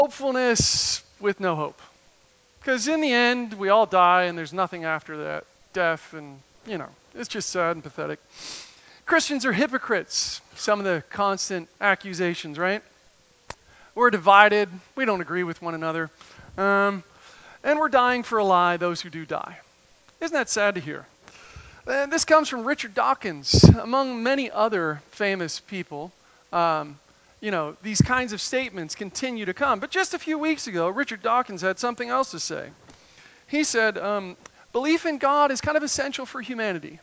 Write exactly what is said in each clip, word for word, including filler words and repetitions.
hopefulness with no hope. Because in the end, we all die and there's nothing after that. Death and, you know, it's just sad and pathetic. Christians are hypocrites. Some of the constant accusations, right? We're divided. We don't agree with one another. Um, and we're dying for a lie, those who do die. Isn't that sad to hear? And this comes from Richard Dawkins, among many other famous people. Um, you know, these kinds of statements continue to come. But just a few weeks ago, Richard Dawkins had something else to say. He said, um, belief in God is kind of essential for humanity.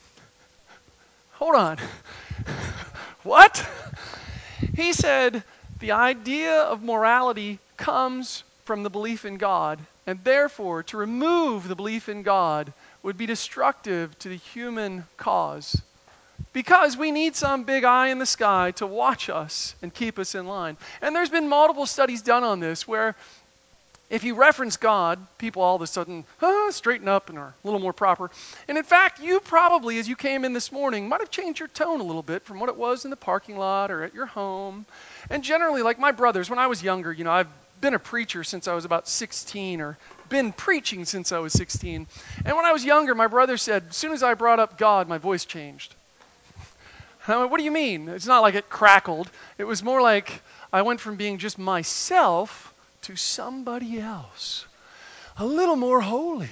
Hold on. What? He said, the idea of morality comes from the belief in God, and therefore, to remove the belief in God would be destructive to the human cause. Because we need some big eye in the sky to watch us and keep us in line. And there's been multiple studies done on this where if you reference God, people all of a sudden ah, straighten up and are a little more proper. And in fact, you probably, as you came in this morning, might have changed your tone a little bit from what it was in the parking lot or at your home. And generally, like my brothers, when I was younger, you know, I've been a preacher since I was about sixteen, or been preaching since I was sixteen. And when I was younger, my brother said, as soon as I brought up God, my voice changed. I went, what do you mean? It's not like it crackled. It was more like I went from being just myself to somebody else, a little more holy.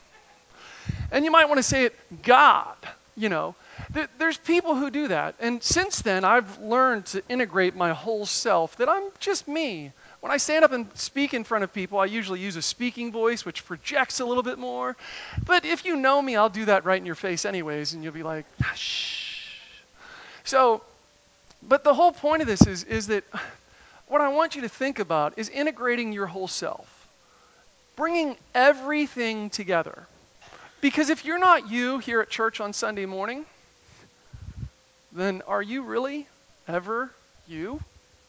And you might want to say it, God, you know. There's people who do that. And since then, I've learned to integrate my whole self, that I'm just me. When I stand up and speak in front of people, I usually use a speaking voice, which projects a little bit more. But if you know me, I'll do that right in your face anyways, and you'll be like, shh. So, but the whole point of this is, is that what I want you to think about is integrating your whole self, bringing everything together. Because if you're not you here at church on Sunday morning, then are you really ever you?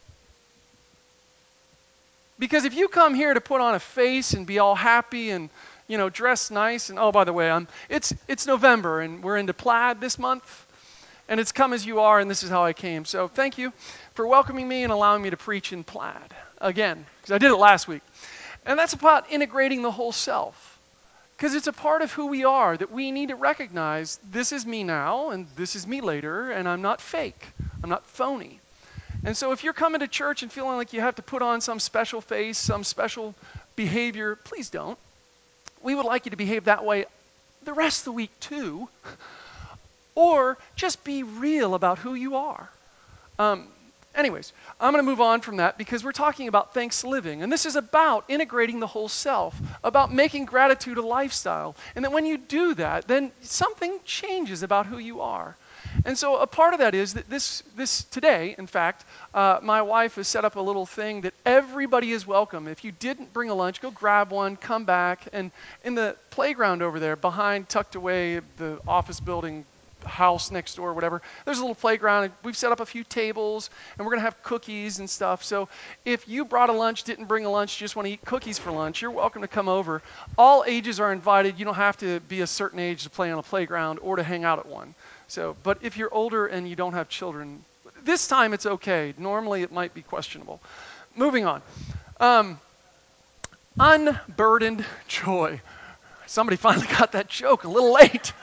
Because if you come here to put on a face and be all happy and, you know, dress nice, and oh, by the way, I'm, it's, it's November and we're into plaid this month, and it's come as you are, and this is how I came. So thank you for welcoming me and allowing me to preach in plaid again, because I did it last week. And that's about integrating the whole self. Because it's a part of who we are that we need to recognize, this is me now and this is me later, and I'm not fake. I'm not phony. And so if you're coming to church and feeling like you have to put on some special face, some special behavior, please don't. We would like you to behave that way the rest of the week too. Or just be real about who you are. Um, Anyways, I'm going to move on from that because we're talking about thanks living. And this is about integrating the whole self, about making gratitude a lifestyle. And that when you do that, then something changes about who you are. And so a part of that is that this, this today, in fact, uh, my wife has set up a little thing that everybody is welcome. If you didn't bring a lunch, go grab one, come back. And in the playground over there, behind, tucked away, the office building, house next door, whatever, there's a little playground. We've set up a few tables, and we're going to have cookies and stuff. So if you brought a lunch, didn't bring a lunch, just want to eat cookies for lunch, you're welcome to come over. All ages are invited. You don't have to be a certain age to play on a playground or to hang out at one. So, but if you're older and you don't have children, this time it's okay. Normally it might be questionable. Moving on. Um, unburdened joy. Somebody finally got that joke a little late.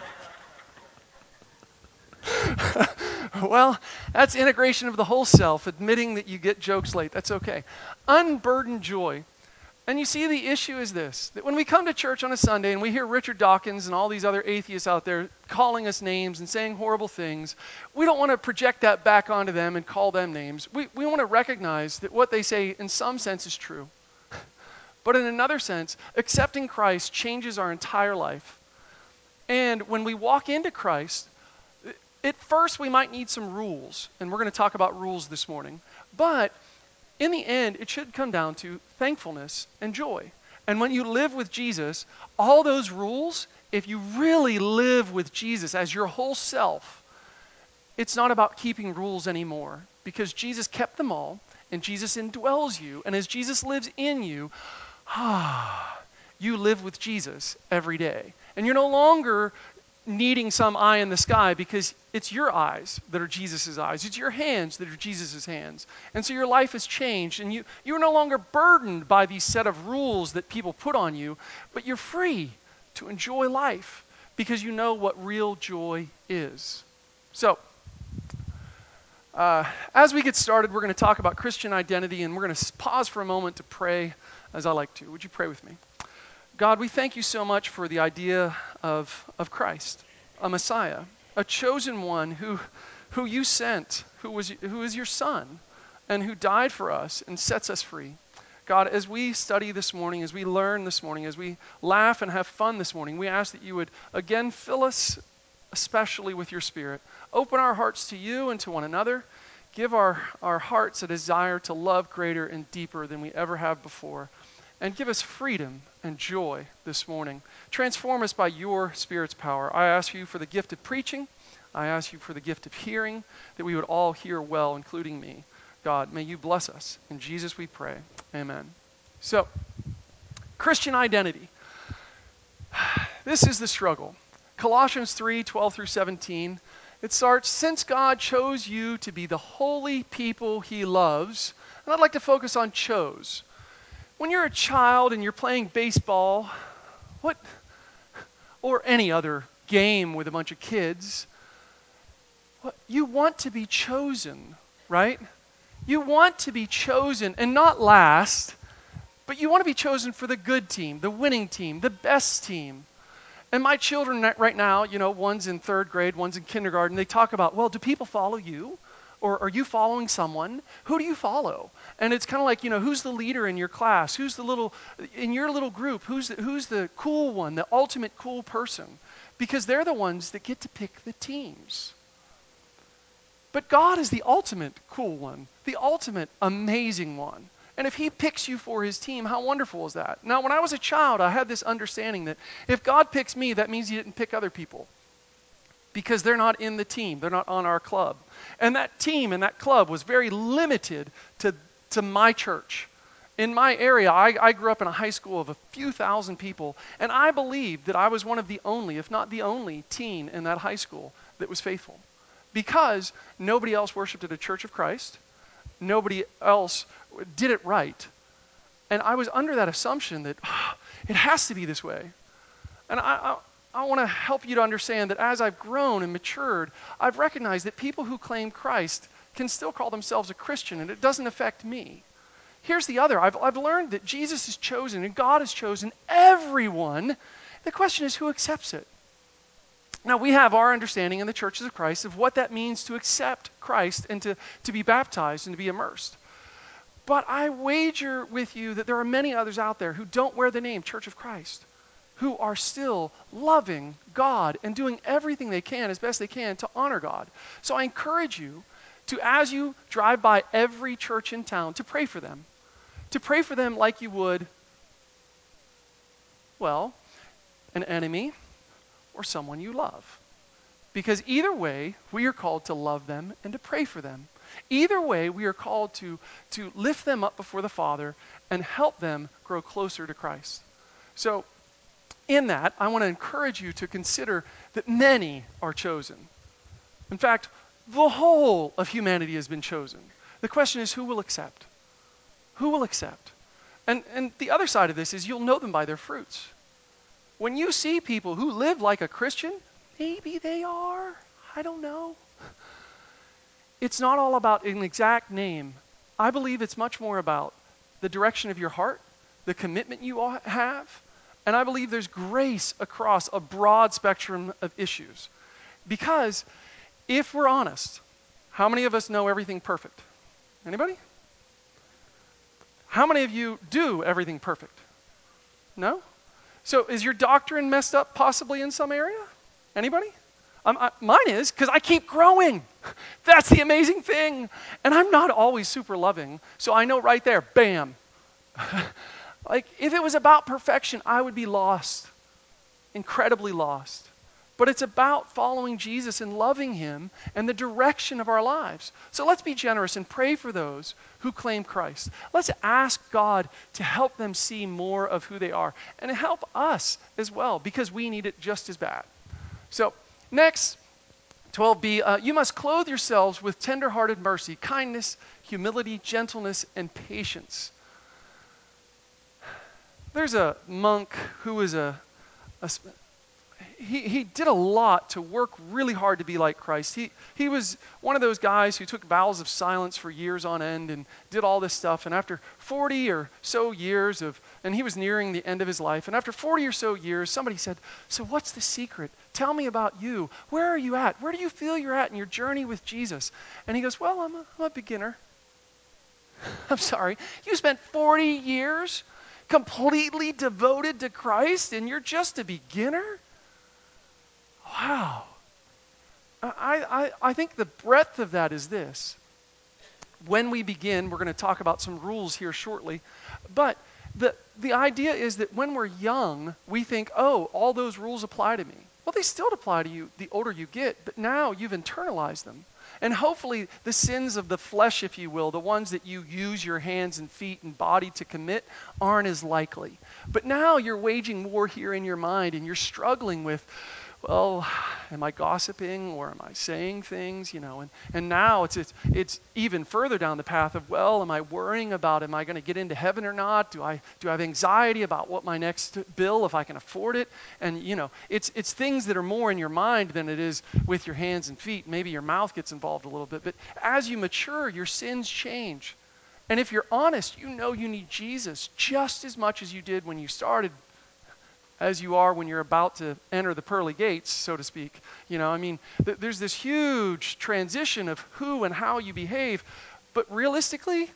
Well, that's integration of the whole self, admitting that you get jokes late. That's okay. Unburdened joy. And you see, the issue is this, that when we come to church on a Sunday and we hear Richard Dawkins and all these other atheists out there calling us names and saying horrible things, we don't want to project that back onto them and call them names. We, we want to recognize that what they say in some sense is true. But in another sense, accepting Christ changes our entire life. And when we walk into Christ, at first, we might need some rules, and we're going to talk about rules this morning. But in the end, it should come down to thankfulness and joy. And when you live with Jesus, all those rules, if you really live with Jesus as your whole self, it's not about keeping rules anymore, because Jesus kept them all, and Jesus indwells you. And as Jesus lives in you, ah, you live with Jesus every day. And you're no longer needing some eye in the sky, because it's your eyes that are Jesus' eyes. It's your hands that are Jesus' hands. And so your life has changed, and you, you're no longer burdened by these set of rules that people put on you, but you're free to enjoy life because you know what real joy is. So, uh, as we get started, we're going to talk about Christian identity, and we're going to pause for a moment to pray, as I like to. Would you pray with me? God, we thank you so much for the idea of, of Christ, a Messiah, a chosen one who, who you sent, who was, who is your son, and who died for us and sets us free. God, as we study this morning, as we learn this morning, as we laugh and have fun this morning, we ask that you would again fill us especially with your Spirit. Open our hearts to you and to one another. Give our, our hearts a desire to love greater and deeper than we ever have before. And give us freedom and joy this morning. Transform us by your Spirit's power. I ask you for the gift of preaching. I ask you for the gift of hearing, that we would all hear well, including me. God, may you bless us. In Jesus we pray. Amen. So, Christian identity. This is the struggle. Colossians three, twelve through seventeen. It starts, since God chose you to be the holy people he loves. And I'd like to focus on chose. When you're a child and you're playing baseball, what, or any other game with a bunch of kids, what, you want to be chosen, right? You want to be chosen, and not last, but you want to be chosen for the good team, the winning team, the best team. And my children right now, you know, one's in third grade, one's in kindergarten, they talk about, well, do people follow you? Or are you following someone? Who do you follow? And it's kind of like, you know, who's the leader in your class? Who's the little, in your little group, who's the, who's the cool one, the ultimate cool person? Because they're the ones that get to pick the teams. But God is the ultimate cool one, the ultimate amazing one. And if he picks you for his team, how wonderful is that? Now, when I was a child, I had this understanding that if God picks me, that means he didn't pick other people. Because they're not in the team. They're not on our club. And that team and that club was very limited to, to my church. In my area, I, I grew up in a high school of a few thousand people, and I believed that I was one of the only, if not the only, teen in that high school that was faithful. Because nobody else worshiped at a Church of Christ. Nobody else did it right. And I was under that assumption that oh, it has to be this way. And I, I, I want to help you to understand that as I've grown and matured, I've recognized that people who claim Christ can still call themselves a Christian, and it doesn't affect me. Here's the other. I've, I've learned that Jesus has chosen and God has chosen everyone. The question is, who accepts it? Now, we have our understanding in the churches of Christ of what that means to accept Christ and to, to be baptized and to be immersed. But I wager with you that there are many others out there who don't wear the name Church of Christ, who are still loving God and doing everything they can as best they can to honor God. So I encourage you to, as you drive by every church in town, to pray for them. To pray for them like you would, well, an enemy or someone you love. Because either way, we are called to love them and to pray for them. Either way, we are called to, to lift them up before the Father and help them grow closer to Christ. So, in that, I want to encourage you to consider that many are chosen. In fact, the whole of humanity has been chosen. The question is, who will accept? Who will accept? And, and the other side of this is you'll know them by their fruits. When you see people who live like a Christian, maybe they are, I don't know. It's not all about an exact name. I believe it's much more about the direction of your heart, the commitment you have, and I believe there's grace across a broad spectrum of issues. Because if we're honest, how many of us know everything perfect? Anybody? How many of you do everything perfect? No? So is your doctrine messed up possibly in some area? Anybody? Um, I, mine is, because I keep growing. That's the amazing thing. And I'm not always super loving, so I know right there, bam. Like, if it was about perfection, I would be lost, incredibly lost. But it's about following Jesus and loving him and the direction of our lives. So let's be generous and pray for those who claim Christ. Let's ask God to help them see more of who they are and help us as well, because we need it just as bad. So, next, twelve b, uh, you must clothe yourselves with tenderhearted mercy, kindness, humility, gentleness, and patience. There's a monk who was a, a he, he did a lot to work really hard to be like Christ. He, he was one of those guys who took vows of silence for years on end and did all this stuff. And after forty or so years of, and he was nearing the end of his life, and after forty or so years, somebody said, so what's the secret? Tell me about you. Where are you at? Where do you feel you're at in your journey with Jesus? And he goes, well, I'm a, I'm a beginner. I'm sorry. You spent forty years completely devoted to Christ and you're just a beginner? Wow. I, I, I think the breadth of that is this. When we begin, we're going to talk about some rules here shortly, but the, the idea is that when we're young, we think, oh, all those rules apply to me. Well, they still apply to you the older you get, but now you've internalized them. And hopefully the sins of the flesh, if you will, the ones that you use your hands and feet and body to commit, aren't as likely. But now you're waging war here in your mind and you're struggling with, well, am I gossiping or am I saying things, you know? And, and now it's, it's it's even further down the path of, well, am I worrying about, am I going to get into heaven or not? Do I do I have anxiety about what my next bill, if I can afford it? And, you know, it's it's things that are more in your mind than it is with your hands and feet. Maybe your mouth gets involved a little bit. But as you mature, your sins change. And if you're honest, you know you need Jesus just as much as you did when you started, as you are when you're about to enter the pearly gates, so to speak. You know, I mean, th- there's this huge transition of who and how you behave. But realistically,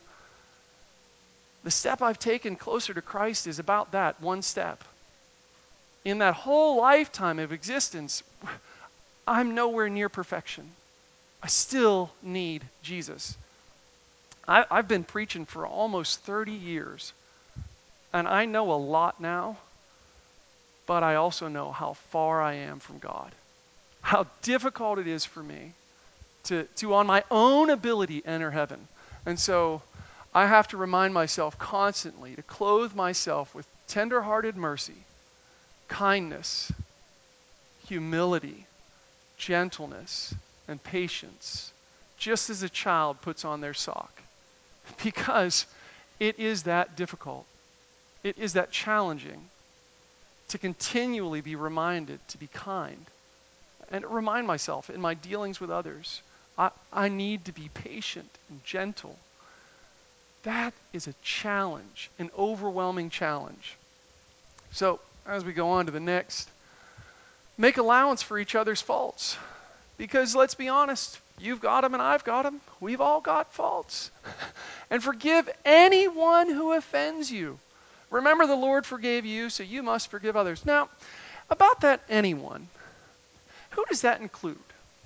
the step I've taken closer to Christ is about that one step. In that whole lifetime of existence, I'm nowhere near perfection. I still need Jesus. I, I've been preaching for almost thirty years, and I know a lot now. But I also know how far I am from God, how difficult it is for me to, to on my own ability, enter heaven. And so I have to remind myself constantly to clothe myself with tender-hearted mercy, kindness, humility, gentleness, and patience, just as a child puts on their sock. Because it is that difficult. It is that challenging to continually be reminded to be kind and remind myself in my dealings with others, I, I need to be patient and gentle. That is a challenge, an overwhelming challenge. So as we go on to the next, make allowance for each other's faults. Because let's be honest, you've got them and I've got them. We've all got faults. And forgive anyone who offends you. Remember, the Lord forgave you, so you must forgive others. Now, about that anyone, who does that include?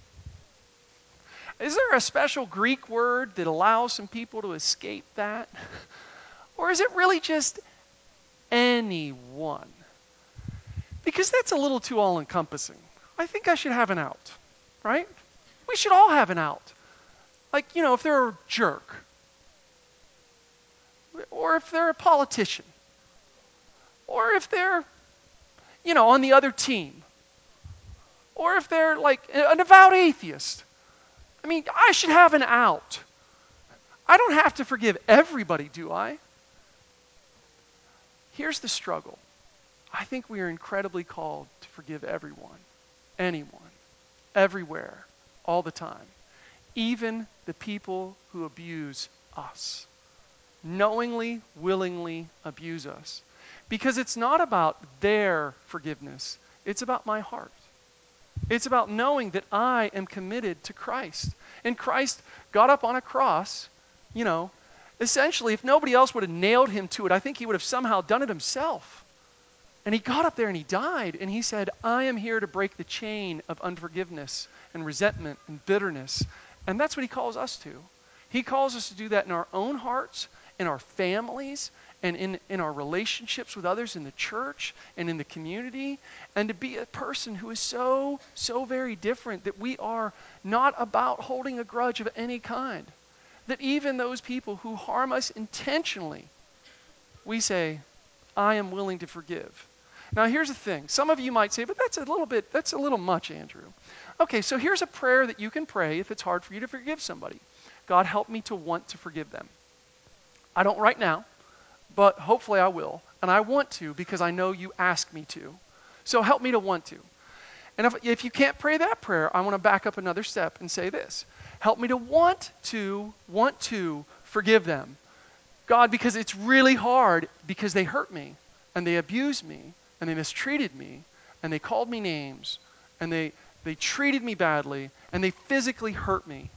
Is there a special Greek word that allows some people to escape that? Or is it really just anyone? Because that's a little too all-encompassing. I think I should have an out, right? We should all have an out. Like, you know, if they're a jerk, or if they're a politician, or if they're, you know, on the other team, or if they're like an avowed atheist. I mean, I should have an out. I don't have to forgive everybody, do I? Here's the struggle. I think we are incredibly called to forgive everyone, anyone, everywhere, all the time, even the people who abuse us, knowingly, willingly abuse us. Because it's not about their forgiveness, it's about my heart. It's about knowing that I am committed to Christ. And Christ got up on a cross, you know, essentially, if nobody else would have nailed him to it, I think he would have somehow done it himself. And he got up there and he died, and he said, I am here to break the chain of unforgiveness and resentment and bitterness. And that's what he calls us to. He calls us to do that in our own hearts, in our families, and in, in our relationships with others in the church and in the community, and to be a person who is so, so very different that we are not about holding a grudge of any kind. That even those people who harm us intentionally, we say, I am willing to forgive. Now here's the thing. Some of you might say, but that's a little bit, that's a little much, Andrew. Okay, so here's a prayer that you can pray if it's hard for you to forgive somebody. God, help me to want to forgive them. I don't right now, but hopefully I will. And I want to because I know you ask me to. So help me to want to. And if, if you can't pray that prayer, I want to back up another step and say this. Help me to want to, want to forgive them. God, because it's really hard because they hurt me and they abused me and they mistreated me and they called me names and they, they treated me badly and they physically hurt me.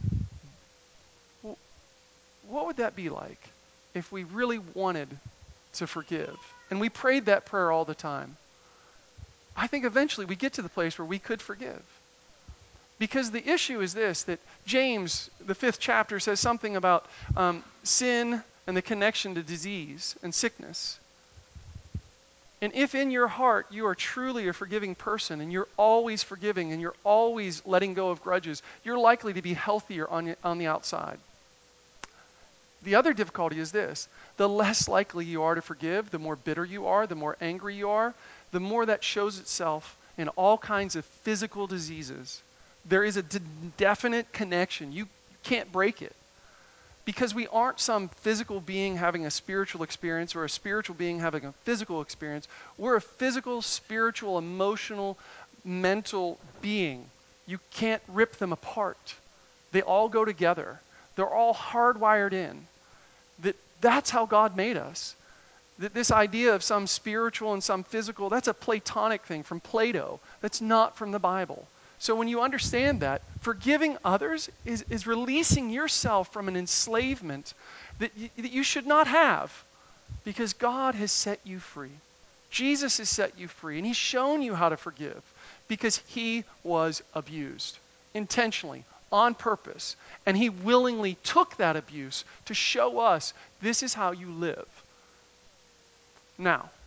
Well, what would that be like if we really wanted to forgive? And we prayed that prayer all the time. I think eventually we get to the place where we could forgive. Because the issue is this, that James, the fifth chapter, says something about um, sin and the connection to disease and sickness. And if in your heart you are truly a forgiving person and you're always forgiving and you're always letting go of grudges, you're likely to be healthier on, on the outside. The other difficulty is this. The less likely you are to forgive, the more bitter you are, the more angry you are, the more that shows itself in all kinds of physical diseases. There is a d- definite connection. You can't break it. Because we aren't some physical being having a spiritual experience or a spiritual being having a physical experience. We're a physical, spiritual, emotional, mental being. You can't rip them apart. They all go together. They're all hardwired in. That that's how God made us. That this idea of some spiritual and some physical, that's a Platonic thing from Plato. That's not from the Bible. So when you understand that, forgiving others is, is releasing yourself from an enslavement that, y- that you should not have, because God has set you free. Jesus has set you free, and he's shown you how to forgive because he was abused intentionally, on purpose, and he willingly took that abuse to show us this is how you live. Now,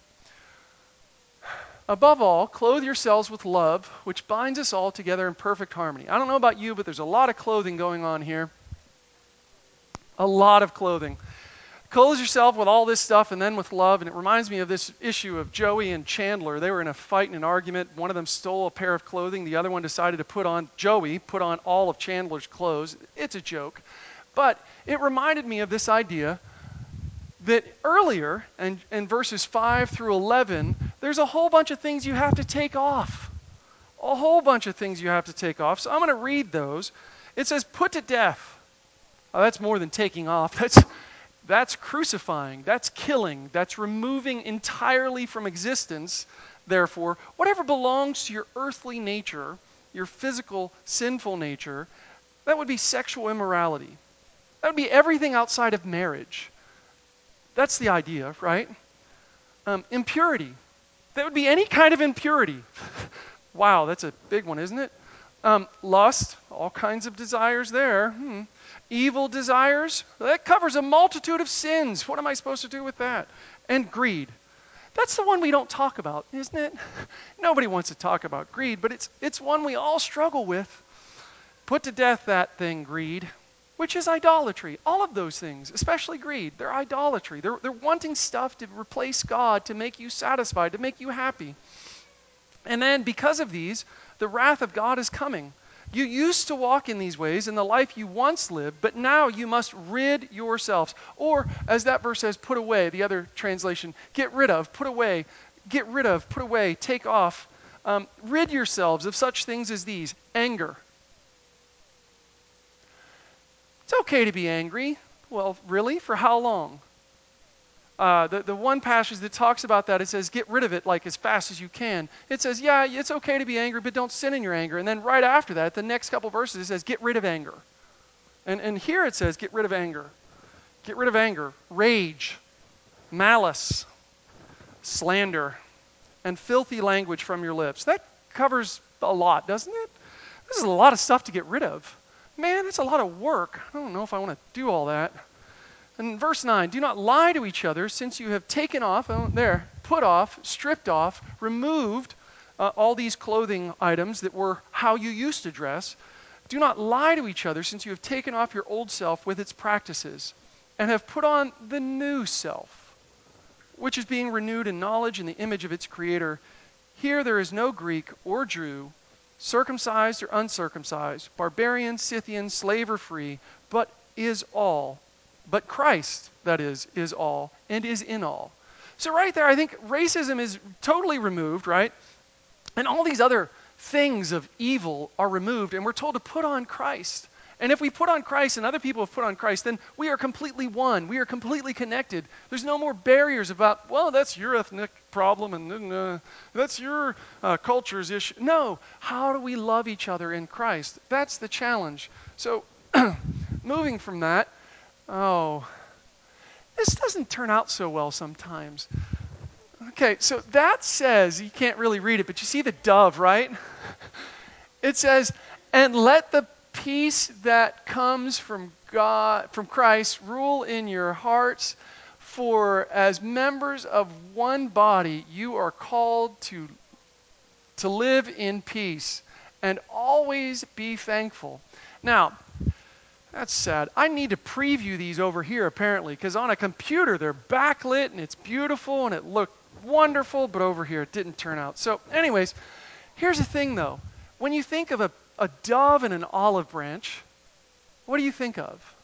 above all, clothe yourselves with love, which binds us all together in perfect harmony. I don't know about you, but there's a lot of clothing going on here. A lot of clothing. Clothe yourself with all this stuff and then with love. And it reminds me of this issue of Joey and Chandler. They were in a fight and an argument. One of them stole a pair of clothing. The other one decided to put on, Joey put on all of Chandler's clothes. It's a joke. But it reminded me of this idea that earlier in, in verses five through eleven, there's a whole bunch of things you have to take off. A whole bunch of things you have to take off. So I'm going to read those. It says, put to death. Oh, that's more than taking off. That's, that's crucifying. That's killing. That's removing entirely from existence, therefore, whatever belongs to your earthly nature, your physical, sinful nature. That would be sexual immorality. That would be everything outside of marriage. That's the idea, right? Um, impurity. That would be any kind of impurity. Wow, that's a big one, isn't it? Um, lust, all kinds of desires there. Hmm. Evil desires, that covers a multitude of sins. What am I supposed to do with that? And greed. That's the one we don't talk about, isn't it? Nobody wants to talk about greed, but it's, it's one we all struggle with. Put to death that thing, greed, which is idolatry. All of those things, especially greed, they're idolatry. They're, they're wanting stuff to replace God, to make you satisfied, to make you happy. And then because of these, the wrath of God is coming. You used to walk in these ways in the life you once lived, but now you must rid yourselves. Or, as that verse says, put away. The other translation, get rid of, put away, get rid of, put away, take off. Um, rid yourselves of such things as these. Anger. It's okay to be angry. Well, really? For how long? Uh, the, the one passage that talks about that, it says, get rid of it like as fast as you can. It says, yeah, it's okay to be angry, but don't sin in your anger. And then right after that, the next couple verses, it says, get rid of anger. And, and here it says, get rid of anger. Get rid of anger, rage, malice, slander, and filthy language from your lips. That covers a lot, doesn't it? This is a lot of stuff to get rid of. Man, it's a lot of work. I don't know if I want to do all that. And verse nine, do not lie to each other, since you have taken off, oh, there, put off, stripped off, removed uh, all these clothing items that were how you used to dress. Do not lie to each other, since you have taken off your old self with its practices and have put on the new self, which is being renewed in knowledge in the image of its creator. Here there is no Greek or Jew, circumcised or uncircumcised, barbarian, Scythian, slave or free, but is all, but Christ, that is, is all, and is in all. So right there, I think racism is totally removed, right? And all these other things of evil are removed, and we're told to put on Christ. And if we put on Christ and other people have put on Christ, then we are completely one. We are completely connected. There's no more barriers about, well, that's your ethnic problem and uh, that's your uh, culture's issue. No, how do we love each other in Christ? That's the challenge. So moving from that, oh, this doesn't turn out so well sometimes. Okay, so that says, you can't really read it, but you see the dove, right? It says, and let the peace that comes from God, from Christ, rule in your hearts, for as members of one body, you are called to, to live in peace and always be thankful. Now, that's sad. I need to preview these over here, apparently, because on a computer, they're backlit, and it's beautiful, and it looked wonderful, but over here, it didn't turn out. So anyways, here's the thing, though. When you think of a, a dove and an olive branch, what do you think of?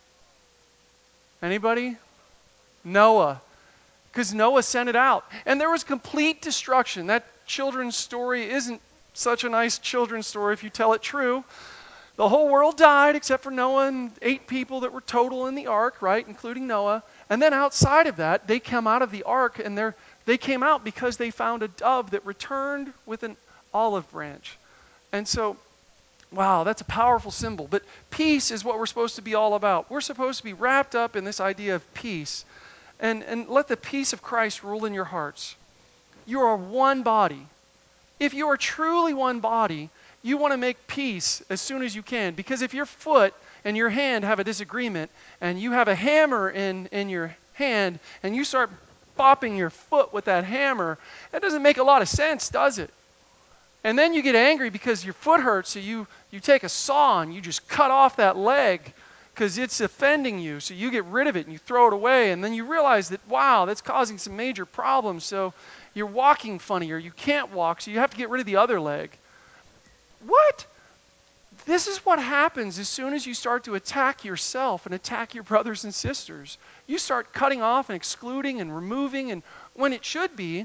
Anybody? Noah. Because Noah sent it out. And there was complete destruction. That children's story isn't such a nice children's story if you tell it true. The whole world died except for Noah and eight people that were total in the ark, right, including Noah. And then outside of that, they come out of the ark, and they're, they came out because they found a dove that returned with an olive branch. And so, wow, that's a powerful symbol. But peace is what we're supposed to be all about. We're supposed to be wrapped up in this idea of peace. And, and let the peace of Christ rule in your hearts. You are one body. If you are truly one body, you want to make peace as soon as you can. Because if your foot and your hand have a disagreement, and you have a hammer in, in your hand, and you start bopping your foot with that hammer, that doesn't make a lot of sense, does it? And then you get angry because your foot hurts, so you, you take a saw and you just cut off that leg because it's offending you. So you get rid of it and you throw it away, and then you realize that, wow, that's causing some major problems. So you're walking funny, or you can't walk, so you have to get rid of the other leg. What? This is what happens as soon as you start to attack yourself and attack your brothers and sisters. You start cutting off and excluding and removing, and when it should be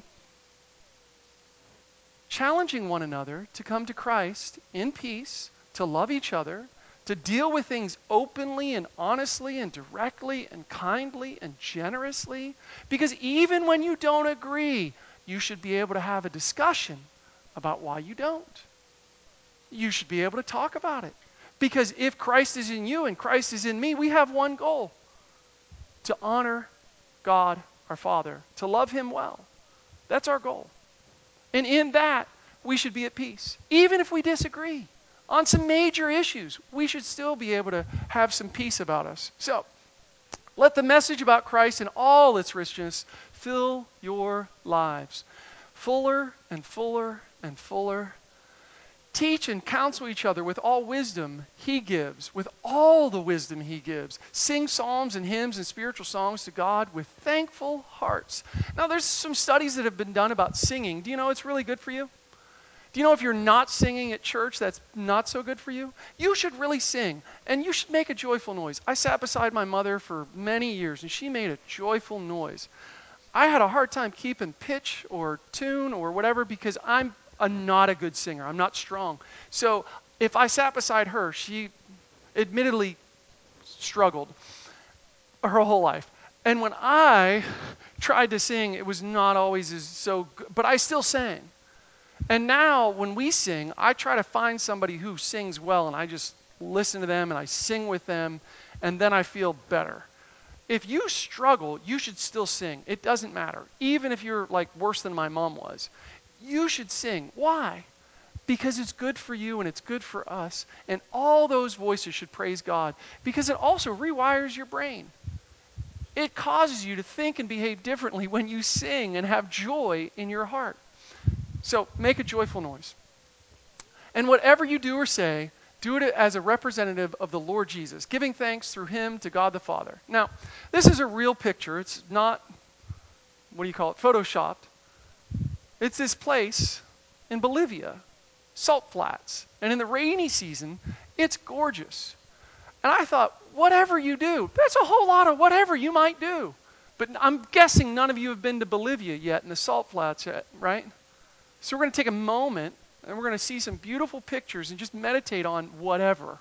challenging one another to come to Christ in peace, to love each other, to deal with things openly and honestly and directly and kindly and generously. Because even when you don't agree, you should be able to have a discussion about why you don't. You should be able to talk about it. Because if Christ is in you and Christ is in me, we have one goal: to honor God our Father, to love him well. That's our goal. And in that, we should be at peace. Even if we disagree on some major issues, we should still be able to have some peace about us. So, let the message about Christ in all its richness fill your lives. Fuller and fuller and fuller. Teach and counsel each other with all wisdom he gives, with all the wisdom he gives. Sing psalms and hymns and spiritual songs to God with thankful hearts. Now, there's some studies that have been done about singing. Do you know it's really good for you? Do you know if you're not singing at church, that's not so good for you? You should really sing, and you should make a joyful noise. I sat beside my mother for many years, and she made a joyful noise. I had a hard time keeping pitch or tune or whatever because I'm I'm not a good singer. I'm not strong. So if I sat beside her, she admittedly struggled her whole life. And when I tried to sing, it was not always as so good, but I still sang. And now when we sing, I try to find somebody who sings well, and I just listen to them and I sing with them, and then I feel better. If you struggle, you should still sing. It doesn't matter. Even if you're like worse than my mom was. You should sing. Why? Because it's good for you and it's good for us. And all those voices should praise God because it also rewires your brain. It causes you to think and behave differently when you sing and have joy in your heart. So make a joyful noise. And whatever you do or say, do it as a representative of the Lord Jesus, giving thanks through him to God the Father. Now, this is a real picture. It's not what do you call it, photoshopped. It's this place in Bolivia, salt flats. And in the rainy season, it's gorgeous. And I thought, whatever you do, that's a whole lot of whatever you might do. But I'm guessing none of you have been to Bolivia yet in the salt flats yet, right? So we're going to take a moment and we're going to see some beautiful pictures and just meditate on whatever.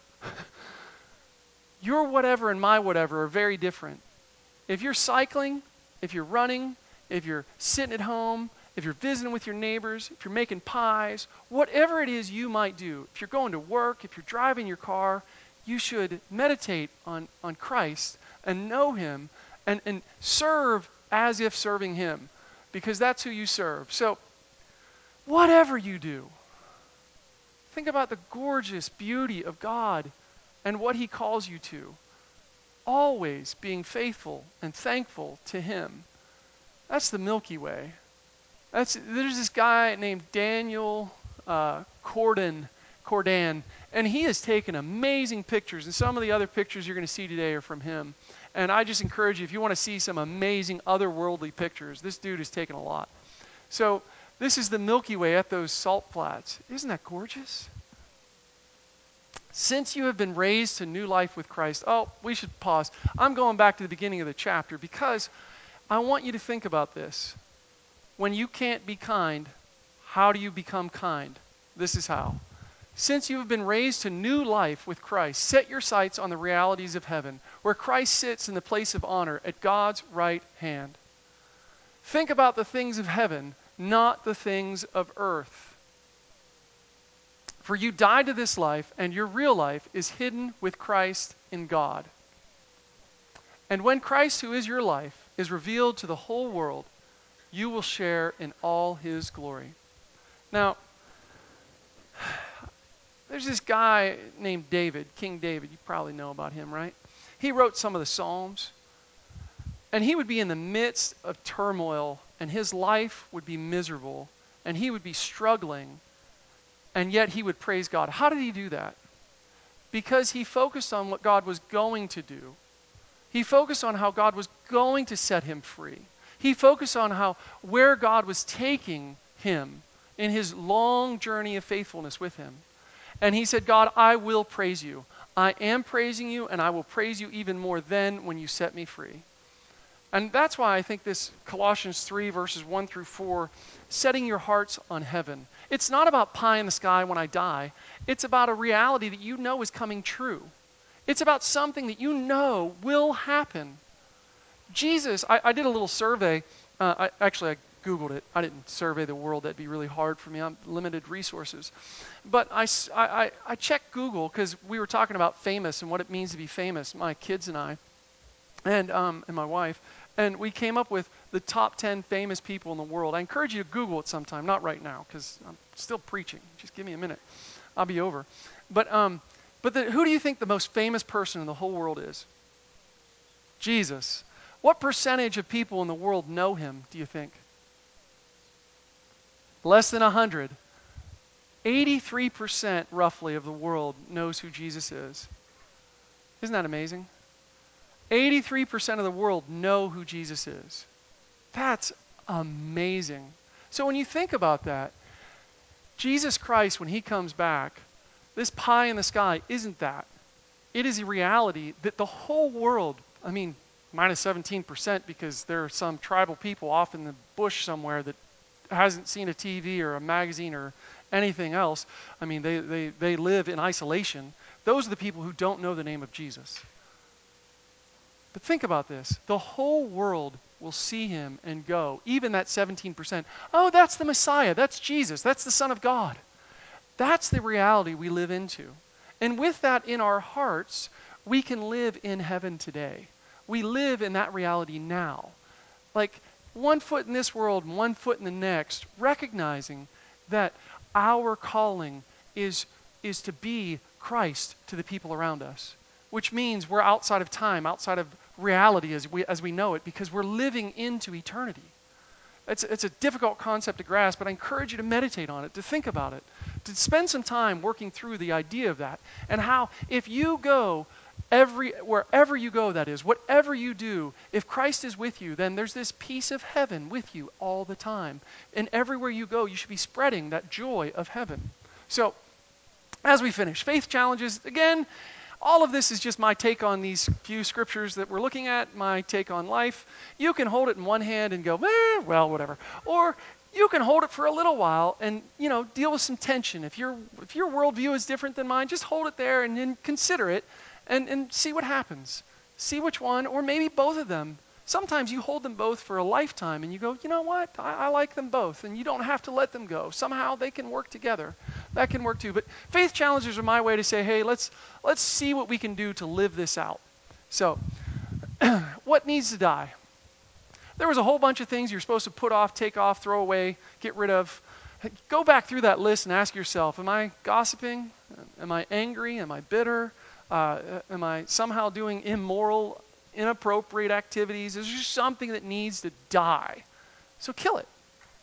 Your whatever and my whatever are very different. If you're cycling, if you're running, if you're sitting at home, if you're visiting with your neighbors, if you're making pies, whatever it is you might do, if you're going to work, if you're driving your car, you should meditate on, on Christ and know him and, and serve as if serving him, because that's who you serve. So whatever you do, think about the gorgeous beauty of God and what he calls you to. Always being faithful and thankful to him. That's the Milky Way. That's, there's this guy named Daniel uh, Corden, Cordan, and he has taken amazing pictures, and some of the other pictures you're going to see today are from him. And I just encourage you, if you want to see some amazing otherworldly pictures, this dude has taken a lot. So this is the Milky Way at those salt flats. Isn't that gorgeous? Since you have been raised to new life with Christ. Oh, we should pause. I'm going back to the beginning of the chapter because I want you to think about this. When you can't be kind, how do you become kind? This is how. Since you have been raised to new life with Christ, set your sights on the realities of heaven, where Christ sits in the place of honor at God's right hand. Think about the things of heaven, not the things of earth. For you died to this life, and your real life is hidden with Christ in God. And when Christ, who is your life, is revealed to the whole world, you will share in all his glory. Now, there's this guy named David, King David. You probably know about him, right? He wrote some of the Psalms. And he would be in the midst of turmoil, and his life would be miserable, and he would be struggling, and yet he would praise God. How did he do that? Because he focused on what God was going to do. He focused on how God was going to set him free. He focused on how where God was taking him in his long journey of faithfulness with him. And he said, God, I will praise you. I am praising you, and I will praise you even more then when you set me free. And that's why I think this Colossians three, verses one through four, setting your hearts on heaven. It's not about pie in the sky when I die. It's about a reality that you know is coming true. It's about something that you know will happen. Jesus, I, I did a little survey. Uh, I, actually, I Googled it. I didn't survey the world. That'd be really hard for me. I'm limited resources. But I, I, I checked Google because we were talking about famous and what it means to be famous, my kids and I, and, um, and my wife. And we came up with the top ten famous people in the world. I encourage you to Google it sometime. Not right now because I'm still preaching. Just give me a minute. I'll be over. But, um, but the, who do you think the most famous person in the whole world is? Jesus. What percentage of people in the world know him, do you think? Less than one hundred. eighty-three percent roughly of the world knows who Jesus is. Isn't that amazing? eighty-three percent of the world know who Jesus is. That's amazing. So when you think about that, Jesus Christ, when he comes back, this pie in the sky isn't that. It is a reality that the whole world, I mean, minus seventeen percent because there are some tribal people off in the bush somewhere that hasn't seen a T V or a magazine or anything else. I mean, they, they, they live in isolation. Those are the people who don't know the name of Jesus. But think about this. The whole world will see him and go, even that seventeen percent. Oh, that's the Messiah. That's Jesus. That's the Son of God. That's the reality we live into. And with that in our hearts, we can live in heaven today. We live in that reality now. Like one foot in this world and one foot in the next, recognizing that our calling is, is to be Christ to the people around us, which means we're outside of time, outside of reality as we, as we know it, because we're living into eternity. It's, it's a difficult concept to grasp, but I encourage you to meditate on it, to think about it, to spend some time working through the idea of that, and how if you go Every, wherever you go, that is, whatever you do, if Christ is with you, then there's this peace of heaven with you all the time. And everywhere you go, you should be spreading that joy of heaven. So, as we finish, faith challenges, again, all of this is just my take on these few scriptures that we're looking at, my take on life. You can hold it in one hand and go, eh, well, whatever. Or you can hold it for a little while and, you know, deal with some tension. If your if your worldview is different than mine, just hold it there and then consider it and, and see what happens. See which one, or maybe both of them. Sometimes you hold them both for a lifetime and you go, you know what, I, I like them both, and you don't have to let them go. Somehow they can work together. That can work too. But faith challenges are my way to say, hey, let's let's see what we can do to live this out. So, what needs to die? There was a whole bunch of things you're supposed to put off, take off, throw away, get rid of. Go back through that list and ask yourself, am I gossiping? Am I angry? Am I bitter? Uh, am I somehow doing immoral, inappropriate activities? Is there something that needs to die? So kill it.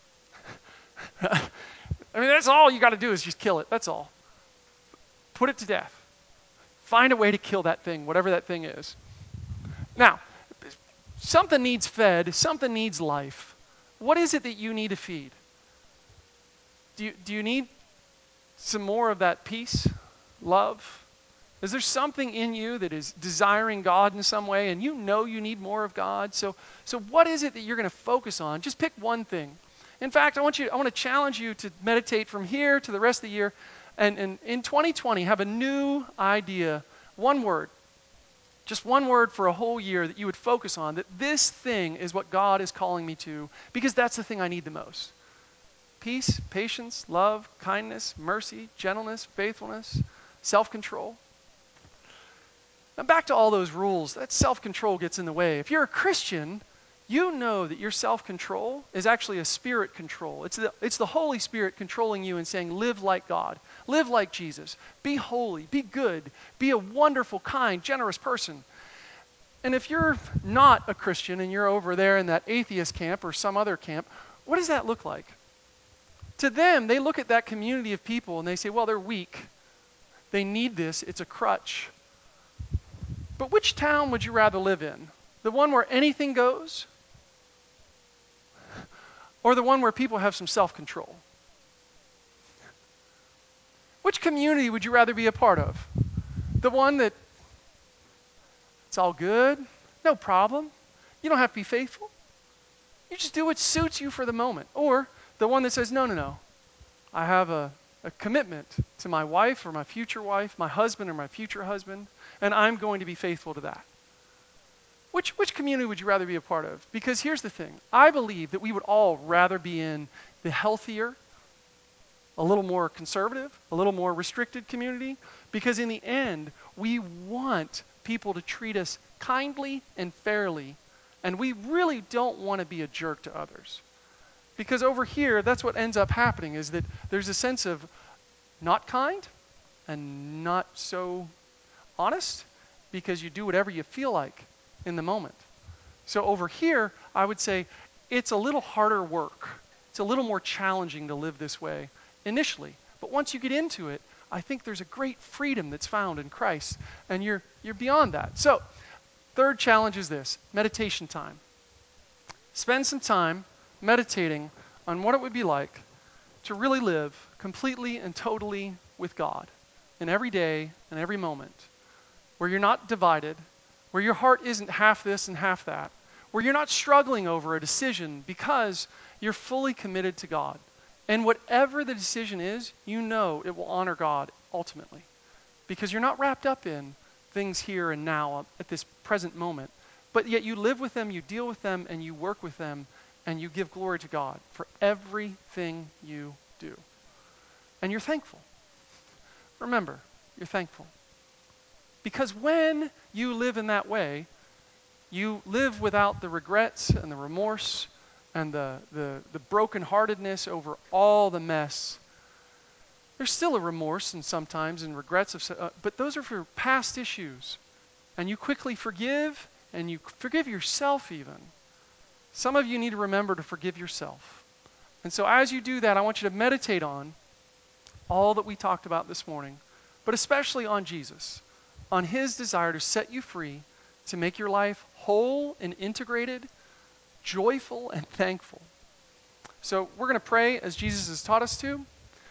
I mean, that's all you got to do is just kill it. That's all. Put it to death. Find a way to kill that thing, whatever that thing is. Now, something needs fed, something needs life. What is it that you need to feed? Do you, do you need some more of that peace, love? Is there something in you that is desiring God in some way and you know you need more of God? So, so what is it that you're going to focus on? Just pick one thing. In fact, I want you I want to challenge you to meditate from here to the rest of the year, and, and in twenty twenty have a new idea, one word. Just one word for a whole year that you would focus on, that this thing is what God is calling me to, because that's the thing I need the most. Peace, patience, love, kindness, mercy, gentleness, faithfulness, self-control. Now back to all those rules, that self-control gets in the way. If you're a Christian, you know that your self-control is actually a spirit control. It's the, it's the Holy Spirit controlling you and saying, live like God. Live like Jesus. Be holy. Be good. Be a wonderful, kind, generous person. And if you're not a Christian and you're over there in that atheist camp or some other camp, what does that look like? To them, they look at that community of people and they say, well, they're weak. They need this. It's a crutch. But which town would you rather live in? The one where anything goes? Or the one where people have some self-control? Which community would you rather be a part of? The one that it's all good, no problem. You don't have to be faithful. You just do what suits you for the moment. Or the one that says, no, no, no. I have a, a commitment to my wife or my future wife, my husband or my future husband, and I'm going to be faithful to that. Which, which community would you rather be a part of? Because here's the thing. I believe that we would all rather be in the healthier, a little more conservative, a little more restricted community, because in the end, we want people to treat us kindly and fairly, and we really don't want to be a jerk to others. Because over here, that's what ends up happening, is that there's a sense of not kind and not so honest, because you do whatever you feel like in the moment. So over here, I would say it's a little harder work. It's a little more challenging to live this way initially. But once you get into it, I think there's a great freedom that's found in Christ, and you're you're beyond that. So, third challenge is this: meditation time. Spend some time meditating on what it would be like to really live completely and totally with God in every day and every moment, where you're not divided, where your heart isn't half this and half that, where you're not struggling over a decision because you're fully committed to God. And whatever the decision is, you know it will honor God ultimately, because you're not wrapped up in things here and now at this present moment, but yet you live with them, you deal with them, and you work with them, and you give glory to God for everything you do. And you're thankful. Remember, you're thankful. Because when you live in that way, you live without the regrets and the remorse and the, the, the brokenheartedness over all the mess. There's still a remorse and sometimes and regrets, of, uh, but those are for past issues. And you quickly forgive, and you forgive yourself even. Some of you need to remember to forgive yourself. And so as you do that, I want you to meditate on all that we talked about this morning, but especially on Jesus. on his desire to set you free, to make your life whole and integrated, joyful and thankful. So we're going to pray as Jesus has taught us to.